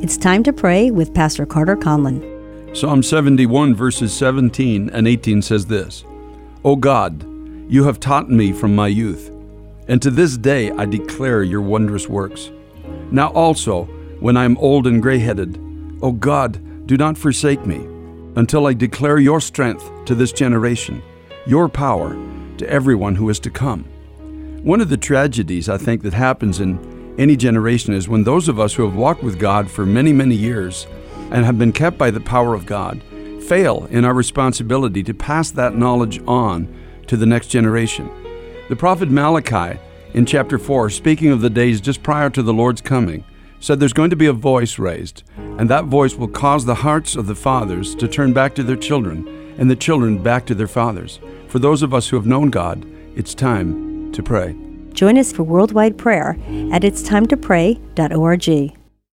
It's time to pray with Pastor Carter Conlon. Psalm 71 verses 17 and 18 says this, O God, you have taught me from my youth, and to this day I declare your wondrous works. Now also, when I am old and gray-headed, O God, do not forsake me, until I declare your strength to this generation, your power to everyone who is to come. One of the tragedies I think that happens in any generation is when those of us who have walked with God for many, many years and have been kept by the power of God fail in our responsibility to pass that knowledge on to the next generation. The prophet Malachi in chapter 4, speaking of the days just prior to the Lord's coming, said there's going to be a voice raised, and that voice will cause the hearts of the fathers to turn back to their children, and the children back to their fathers. For those of us who have known God, it's time to pray. Join us for worldwide prayer at itstimetoPray.org.